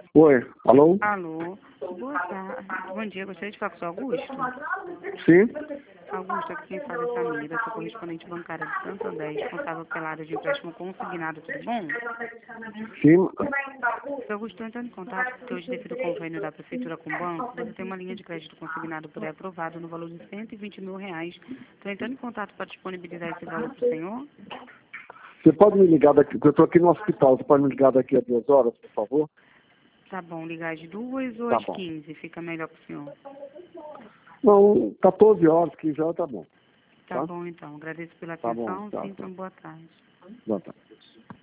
Oi, alô? Alô, boa tarde. Bom dia, gostaria de falar com o seu Augusto. Sim? Augusto, aqui quem fala é Samira, sou correspondente bancária de Santo André, responsável pela área de empréstimo consignado, tudo bom? Sim. Seu Augusto, estou entrando em contato porque hoje, devido ao convênio da Prefeitura com o banco, você tem uma linha de crédito consignado pré-aprovado no valor de R$ 120 mil. Estou entrando em contato para disponibilizar esse valor para o senhor? Você pode me ligar daqui, porque eu estou aqui no hospital, você pode me ligar daqui a 2 horas, por favor? Tá bom, ligar às 2 ou Tá às bom. 15, fica melhor para o senhor. Não, 14 horas, 15 horas tá bom. Tá Tá? bom, então. Agradeço pela Tá bom, atenção, tchau, sinta tchau. uma boa tarde. Boa tarde.